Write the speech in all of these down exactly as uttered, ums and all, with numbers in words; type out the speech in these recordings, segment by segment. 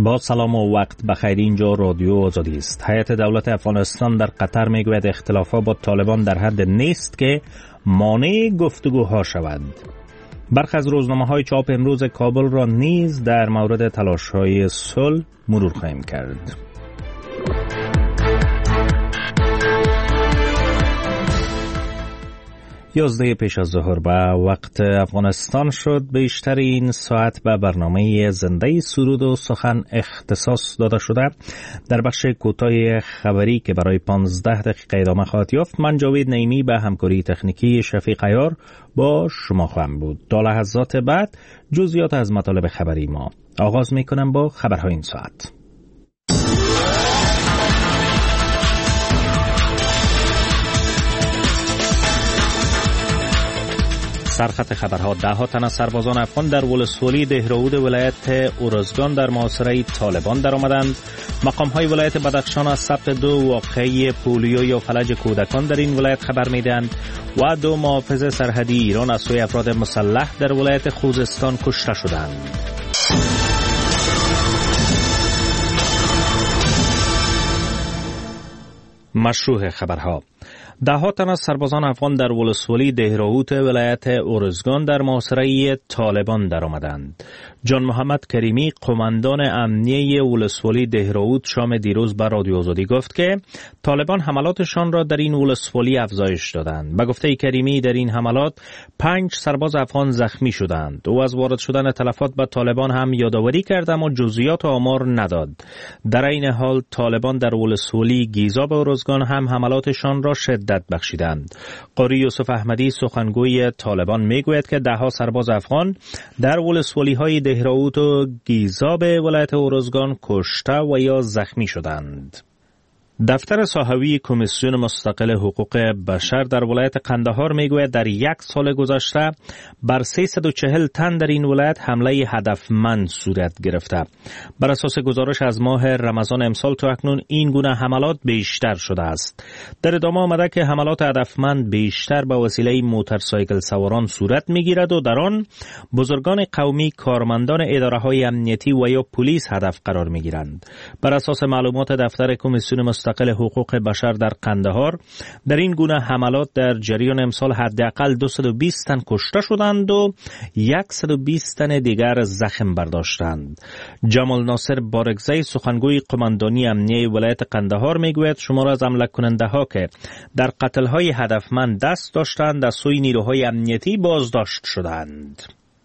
با سلام و وقت بخیر. اینجا رادیو آزادی است. هیئت دولت افغانستان در قطر میگوید اختلافات با طالبان در حد نیست که مانع گفتگوها شود. برخی از روزنامه‌های چاپ امروز کابل را نیز در مورد تلاش‌های صلح مرور خواهیم کرد. یازده پیش از ظهر به وقت افغانستان شد. بیشتر این ساعت به برنامه زنده سرود و سخن اختصاص داده شده. در بخش کوتاه خبری که برای پانزده دقیقه ادامه خواهد یافت، من جاوید نعیمی به همکاری تکنیکی شفیق عیار با شما خواهم بود. تا لحظات بعد جزئیات از مطالب خبری ما. آغاز میکنم با خبرهای این ساعت. سرخط خبرها: ده ها تن از سربازان افغان در ولسوالی دهراود ولایت ارزگان در محاصره طالبان درآمدند. مقام‌های ولایت بدخشان از ثبت دو واقعه پولیو یا فلج کودکان در این ولایت خبر میدهند و دو محافظ سرحدی ایران از سوی افراد مسلح در ولایت خوزستان کشته شدند. مشروع خبرها: ده ها تن از سربازان افغان در ولسوالی دهراود ولایت ارزگان در محاصره طالبان درآمدند. جان محمد کریمی، قماندان امنیه ولسوالی دهراود، شام دیروز به رادیو آزادی گفت که طالبان حملاتشان را در این ولسوالی افزایش دادند. به گفته کریمی، در این حملات پنج سرباز افغان زخمی شدند. او از وارد شدن تلفات به طالبان هم یادآوری کرد اما جزئیات و آمار نداد. در این حال طالبان در ولسوالی گیزاب ارزگان هم حملاتشان را شدت بخشیدند. قاری یوسف احمدی، سخنگوی طالبان، میگوید که ده ها سرباز افغان در ولسوالی های دهراود و گیزاب ولایت ارزگان کشته و یا زخمی شدند. دفتر صحوی کمیسیون مستقل حقوق بشر در ولایت قندهار میگوید در یک سال گذشته بر سیصد و چهل تن در این ولایت حمله هدفمند صورت گرفته. بر اساس گزارش از ماه رمضان امسال تا اکنون این گونه حملات بیشتر شده است. در ادامه آمده که حملات هدفمند بیشتر به وسیله موتورسایکل سواران صورت میگیرد و در آن بزرگان قومی، کارمندان اداره‌های امنیتی و یا پلیس هدف قرار میگیرند. بر اساس معلومات دفتر کمیسیون مستقل حقوق بشر در قندهار، در این گونه حملات در جریان امسال حداقل دویست و بیست تن کشته شدند و صد و بیست تن دیگر زخم برداشتند. جمال ناصر بارگزی، سخنگوی قماندانی امنیه ولایت قندهار، میگوید شمار از حمله کننده ها که در قتل های هدفمند دست داشتند از سوی نیروهای امنیتی بازداشت شدند.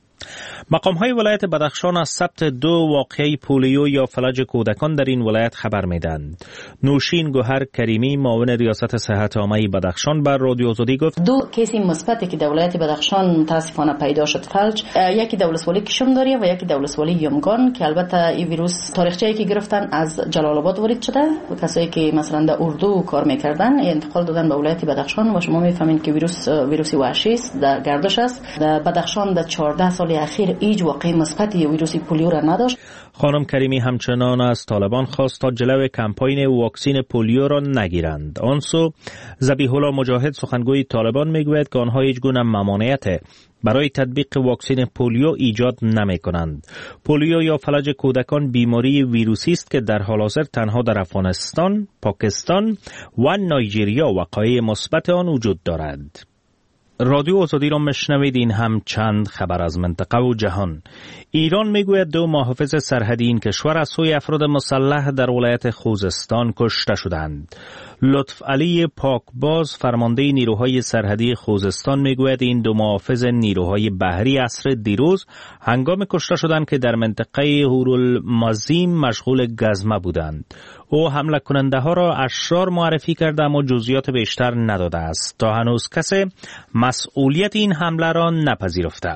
مقام‌های ولایت بدخشان از ثبت دو واقعه پولیو یا فلج کودکان در این ولایت خبر میدند. نوشین گوهر کریمی، معاون ریاست صحت عامه بدخشان، بر رادیو آزادی گفت دو کیس مثبتی که در ولایت بدخشان متاسفانه پیدا شد فلج، یکی در ولسوالی کشمداری و یکی در ولسوالی یمگان که البته این ویروس تاریخچه‌ای که گرفتن از جلال آباد وارد شده و کسایی که مثلا در اردو کار میکردن انتقال دادن به ولایت بدخشان و شما میفهمید که ویروس ویروسی وحشی است، در گردش است. در بدخشان در چهارده سال اخیر هیچ واقعی مثبتی ویروس پولیو را نداشت. خانم کریمی همچنان از طالبان خواست تا جلوی کمپاین واکسین پولیو را نگیرند. آنسو ذبیح الله مجاهد، سخنگوی طالبان، میگوید که آنها هیچ گونه ممانعت برای تطبیق واکسین پولیو ایجاد نمی کنند. پولیو یا فلج کودکان بیماری ویروسی است که در حال حاضر تنها در افغانستان، پاکستان و نایجریا وقایع مثبت آن وجود دارد. رادیو آزادی را مشنوید. این هم چند خبر از منطقه و جهان. ایران میگوید دو محافظ سرحدی این کشور از سوی افراد مسلح در ولایت خوزستان کشته شدند. لطف علی پاکباز، فرمانده نیروهای سرحدی خوزستان، میگوید این دو محافظ نیروهای بحری عصر دیروز هنگام کشته شدند که در منطقه هورالمزیم مشغول گزمه بودند. او حمله کننده ها را اشرار معرفی کرده اما جزئیات بیشتر نداده است. تا هنوز کسی مسئولیت این حمله را نپذیرفته.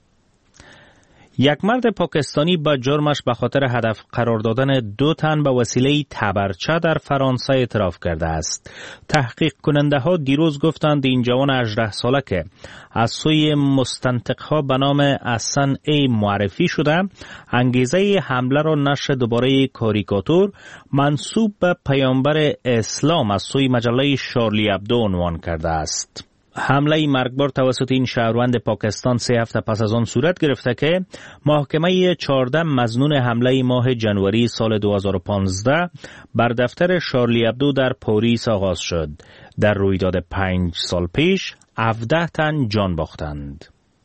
یک مرد پاکستانی با جرمش به خاطر هدف قرار دادن دو تن به وسیله تبرچه در فرانسه اعتراف کرده است. تحقیق کننده ها دیروز گفتند این جوان هجده ساله که از سوی مستنطق ها به نام احسن ای معرفی شده، انگیزه حمله را نشر دوباره کاریکاتور منسوب به پیامبر اسلام از سوی مجله شارلی ابدو عنوان کرده است. حمله مرگبار توسط این شهروند پاکستان سه هفته پس از آن صورت گرفته که محاکمه چهارده مظنون حمله ماه جنوری سال دو هزار و پانزده بر دفتر شارلی ابدو در پاریس آغاز شد. در رویداد پنج سال پیش هفده تن جان باختند.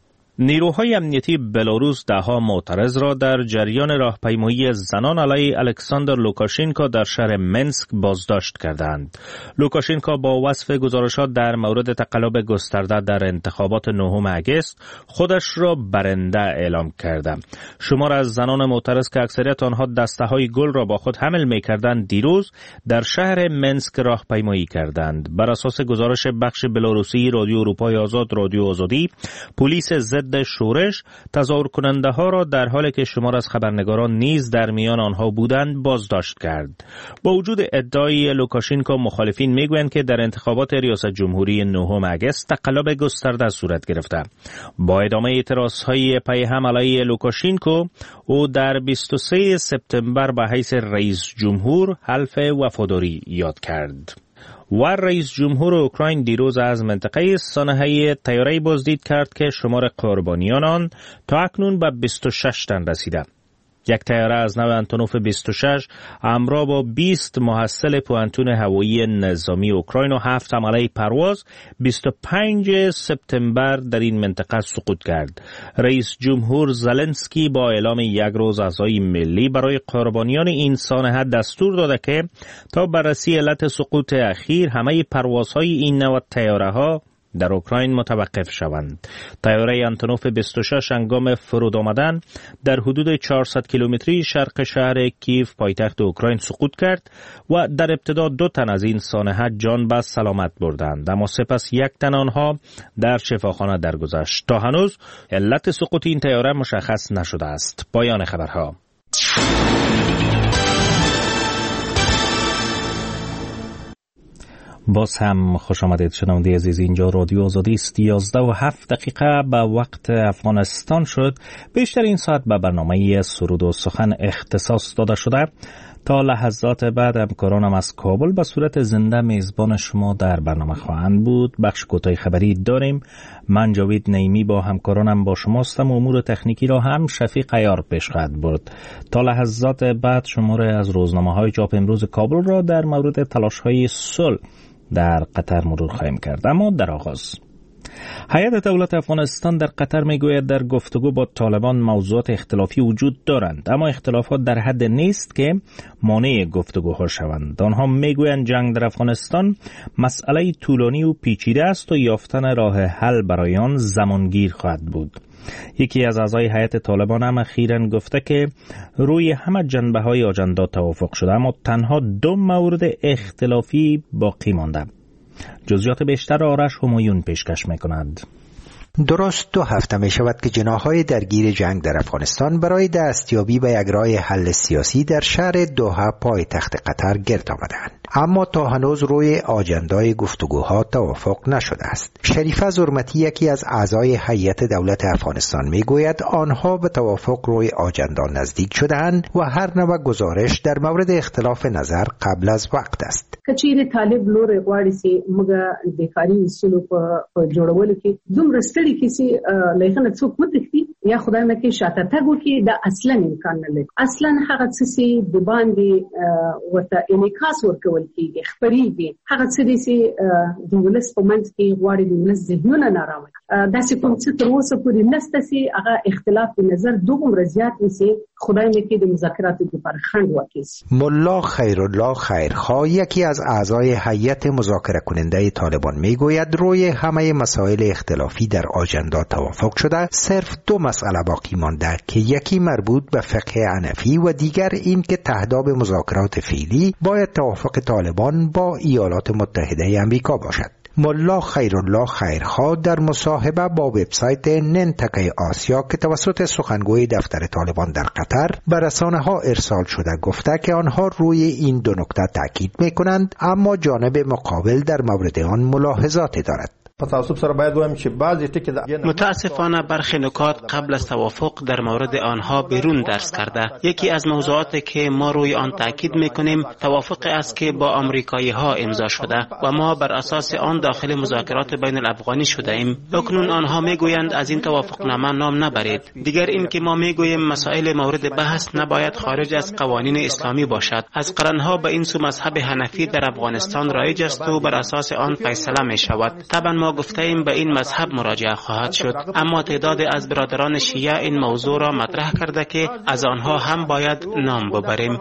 نیروهای امنیتی بلاروس دهها معترض را در جریان راهپیمایی زنان علیه الکساندر لوکاشنکو در شهر منسک بازداشت کردند. لوکاشنکو با وصف گزارشات در مورد تقلب گسترده در انتخابات نهم آگوست خودش را برنده اعلام کرده. شمار از زنان معترض که اکثریت آنها دسته‌های گل را با خود حمل می‌کردند دیروز در شهر منسک راهپیمایی کردند. بر اساس گزارش بخش بلاروسی رادیو اروپای آزاد رادیو آزادی، پلیس ضد شورش تظاهر کننده ها را در حالی که شمار از خبرنگاران نیز در میان آنها بودند بازداشت کرد. با وجود ادعای لوکاشنکو، مخالفین میگویند که در انتخابات ریاست جمهوری نهم آگوست تقلب گسترده صورت گرفته. با ادامه اعتراضهای پی هم علیه لوکاشنکو، او در بیست و سوم سپتامبر به حیث رئیس جمهور حلف وفاداری یاد کرد. و رئیس جمهور اوکراین دیروز از منطقه سانحه طیاره‌ای بازدید کرد که شمار قربانیان آن تا اکنون به بیست و شش تن رسیده. یک طیاره از نوع انتونوف بیست و شش همراه با بیست محصل پوانتون هوایی نظامی اوکراین و هفت عمله پرواز بیست و پنجم سپتامبر در این منطقه سقوط کرد. رئیس جمهور زلنسکی با اعلام یک روز عزای ملی برای قربانیان این سانحه دستور داده که تا بررسی علت سقوط اخیر همه پروازهای این نوع طیاره‌ها در اوکراین متوقف شوند. طیاره انتونوف بیست و شش هنگام فرود آمدن در حدود چهارصد کیلومتری شرق شهر کیف پایتخت اوکراین سقوط کرد و در ابتدا دو تن از این سانحه جان به سلامت بردند، اما سپس یک تن آنها در شفاخانه درگذشت. تا هنوز علت سقوط این طیاره مشخص نشده است. پایان خبرها. باز هم خوش آمدید شنونده عزیز، اینجا رادیو آزادی است. یازده و هفت دقیقه به وقت افغانستان شد. بیشتر این ساعت به برنامه سرود و سخن اختصاص داده شده. تا لحظات بعد همکارانم از کابل به صورت زنده میزبان شما در برنامه خواهند بود. بخش کوتاه خبری داریم. من جاوید نیمی با همکارانم با شما هستم. امور تکنیکی را هم شفیق عیار پیش خواهد برد. تا لحظات بعد شماره از روزنامه‌های چاپ امروز کابل را در مورد تلاش‌های صلح در قطر مرور خواهیم کرد. اما در آغاز، هیئت دولت افغانستان در قطر میگوید در گفتگو با طالبان موضوعات اختلافی وجود دارند، اما اختلافات در حد نیست که مانع گفتگوها شوند. آنها میگویند جنگ در افغانستان مسئله طولانی و پیچیده است و یافتن راه حل برای آن زمانگیر خواهد بود. یکی از اعضای هیئت طالبان هم اخیراً گفته که روی همه جنبه‌های آجندا توافق شده، اما تنها دو مورد اختلافی باقی مانده. جزئیات بیشتر آرش همایون پیشکش می‌کند. درست دو هفته می شود که جناح‌های درگیر جنگ در افغانستان برای دستیابی به یک راه حل سیاسی در شهر دوحه پایتخت قطر گرد آمدند، اما تا هنوز روی آجندای گفتگوها توافق نشده است. شریفه زرمتی، یکی از اعضای هیئت دولت افغانستان، می گوید آنها به توافق روی آجندا نزدیک شده‌اند و هر نوع گزارش در مورد اختلاف نظر قبل از وقت است. کچیر طالب لور غواړي سي موږ د کاري اصولو په جوړولو کې دومره ستړي کې سي لایخنه څوک وتښتي یا خدای مکه شاته تګ وکړي دا اصلا امکان نه لري. اصلا هغه څه سي د باندې ورته انعکاس ورکول کېږي، خبريږي هغه څه دي سي د ولس په منځ کې غواړي د ولس ذهنونه نارامه داسې کوم څه تر اوسه پورې نشته سي هغه اختلاف نظر دومره زیات وي خدای مکه د مذاکراتو لپاره خنډ واقع. ملا خیرالله خیرخواه، یکی از اعضای هیئت مذاکره کننده طالبان، میگوید روی همه مسائل اختلافی در آجندا توافق شده، صرف دو مسئله باقی مانده که یکی مربوط به فقه حنفی و دیگر این که تهداب مذاکرات فعلی باید توافق طالبان با ایالات متحده آمریکا باشد. ملا خیرالله خیرخواه در مصاحبه با وبسایت ننتکه آسیا که توسط سخنگوی دفتر طالبان در قطر به رسانه‌ها ارسال شده گفته که آنها روی این دو نکته تاکید می‌کنند، اما جانب مقابل در مورد آن ملاحظاتی دارد. متاسفانه برخی نکات قبل از توافق در مورد آنها بیرون درس کرده. یکی از موضوعاتی که ما روی آن تاکید میکنیم توافق است که با آمریکایی ها امضا شده و ما بر اساس آن داخل مذاکرات بین الافغانی شده ایم. اکنون آنها میگویند از این توافقنامه نام نبرید. دیگر این که ما میگوییم مسائل مورد بحث نباید خارج از قوانین اسلامی باشد. از قرنها به این سو مذهب حنفی در افغانستان رایج است و بر اساس آن فیصله می شود. طبعا ما گفته ایم به این مذهب مراجعه خواهد شد، اما تعداد از برادران شیعه این موضوع را مطرح کرده که از آنها هم باید نام ببریم.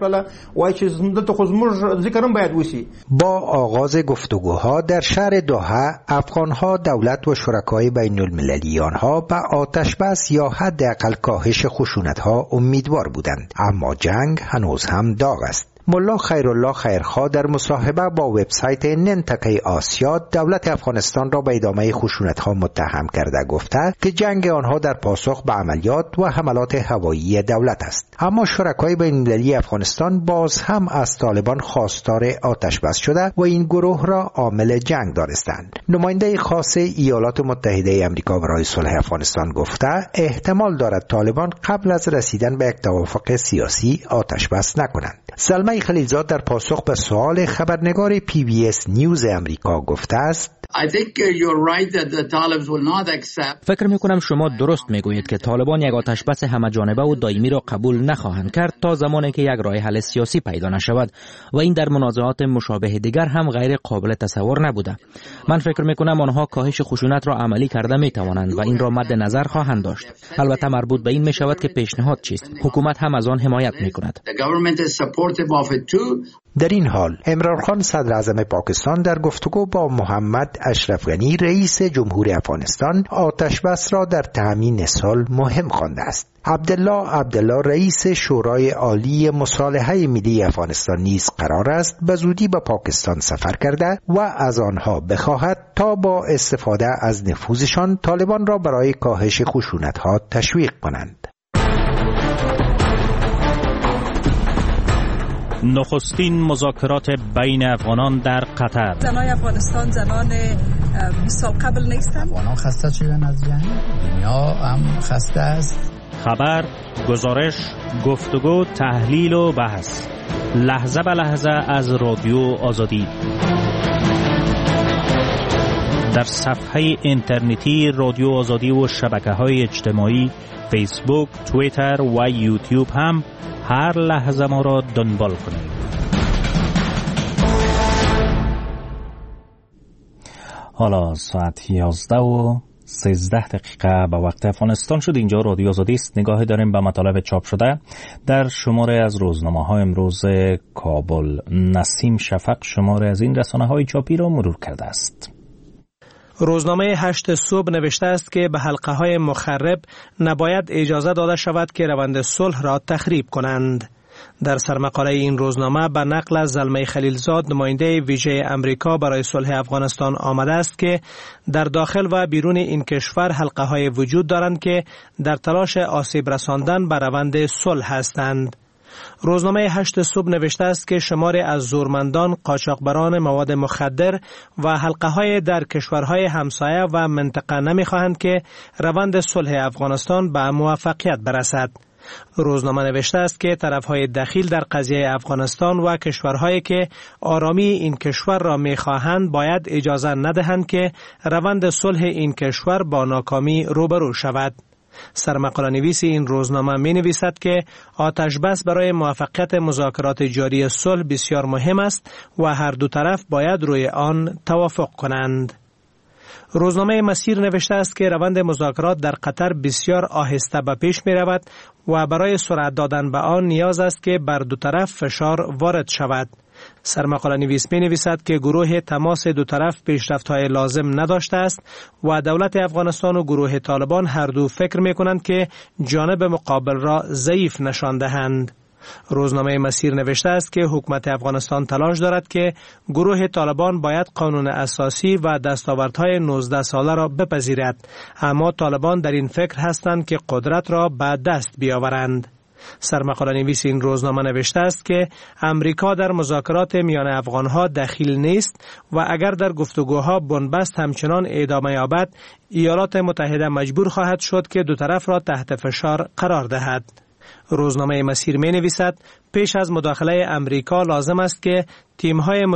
با آغاز گفتگوها در شهر دوحه، افغانها دولت و شرکای بین المللی آنها به آتش بس یا حداقل کاهش خشونت‌ها امیدوار بودند، اما جنگ هنوز هم داغ است. ملا خیرالله خیرخواه در مصاحبه با وبسایت ننتکه آسیا دولت افغانستان را به ادامه خشونت‌ها متهم کرده گفته که جنگ آنها در پاسخ به عملیات و حملات هوایی دولت است. اما شرکای بین‌المللی افغانستان باز هم از طالبان خواستار آتش بس شده و این گروه را عامل جنگ دانستند. نماینده خاص ایالات متحده آمریکا برای صلح افغانستان گفته احتمال دارد طالبان قبل از رسیدن به یک توافق سیاسی آتش بس نکنند. سلمه خلیلزاد در پاسخ به سوال خبرنگار پی بی اس نیوز امریکا گفته است: فکر میکنم شما درست میگویید که طالبان یک آتش بس همه جانبه و دائمی را قبول نخواهند کرد تا زمانی که یک راه حل سیاسی پیدا نشود و این در منازعات مشابه دیگر هم غیر قابل تصور نبوده. من فکر میکنم آنها کاهش خشونت را عملی کرده میتوانند و این را مد نظر خواهند داشت. البته مربوط به این میشود که پیشنهاد چیست. حکومت هم از آن حمایت میکند. در این حال عمران خان صدر اعظم پاکستان در گفتگو با محمد اشرف غنی رئیس جمهور افغانستان آتش بس را در تامین صلح مهم خوانده است. عبدالله عبدالله رئیس شورای عالی مصالحه ملی افغانستان نیز قرار است به زودی به پاکستان سفر کرده و از آنها بخواهد تا با استفاده از نفوذشان طالبان را برای کاهش خشونت‌ها تشویق کنند. نخستین مذاکرات بین افغانان در قطر. زنان افغانستان زنان بیست سال قبل نیستند. افغانان خسته شدن از جنگ، دنیا هم خسته است. خبر، گزارش، گفتگو، تحلیل و بحث لحظه به لحظه از رادیو آزادی در صفحه اینترنتی رادیو آزادی و شبکه‌های اجتماعی فیسبوک، توییتر و یوتیوب هم هر لحظه ما را دنبال کنید. حالا ساعت یازده و سیزده دقیقه به وقت افغانستان شد. اینجا رادیو آزادی است. نگاهی داریم به مطالب چاپ شده در شماره از روزنامه های امروز کابل. نسیم شفق شماره از این رسانه های چاپی را مرور کرده است. روزنامه هشت صبح نوشته است که به حلقه های مخرب نباید اجازه داده شود که روند صلح را تخریب کنند. در سرمقاله این روزنامه به نقل از زلمه خلیلزاد نماینده ویژه امریکا برای صلح افغانستان آمده است که در داخل و بیرون این کشور حلقه های وجود دارند که در تلاش آسیب رساندن به روند صلح هستند. روزنامه هشت صبح نوشته است که شماری از زورمندان، قاچاقبران مواد مخدر و حلقه‌های در کشورهای همسایه و منطقه نمی‌خواهند که روند صلح افغانستان به موفقیت برسد. روزنامه نوشته است که طرفهای دخیل در قضیه افغانستان و کشورهایی که آرامی این کشور را می‌خواهند باید اجازه ندهند که روند صلح این کشور با ناکامی روبرو شود. سرمقاله نویس این روزنامه می نویسد که آتش بس برای موفقیت مذاکرات جاری صلح بسیار مهم است و هر دو طرف باید روی آن توافق کنند. روزنامه مسیر نوشته است که روند مذاکرات در قطر بسیار آهسته به پیش می رود و برای سرعت دادن به آن نیاز است که بر دو طرف فشار وارد شود. سرمقاله نویس می نویسد که گروه تماس دو طرف پیشرفت‌های لازم نداشته است و دولت افغانستان و گروه طالبان هر دو فکر می کنند که جانب مقابل را ضعیف نشان دهند. روزنامه مسیر نوشته است که حکومت افغانستان تلاش دارد که گروه طالبان باید قانون اساسی و دستاوردهای نوزده ساله را بپذیرد، اما طالبان در این فکر هستند که قدرت را به دست بیاورند. سرمقاله نویس این روزنامه نوشته است که امریکا در مذاکرات میان افغانها دخیل نیست و اگر در گفتگوها بنبست همچنان ادامه یابد، ایالات متحده مجبور خواهد شد که دو طرف را تحت فشار قرار دهد. روزنامه مسیر می نویسد پیش از مداخله امریکا لازم است که تیم‌های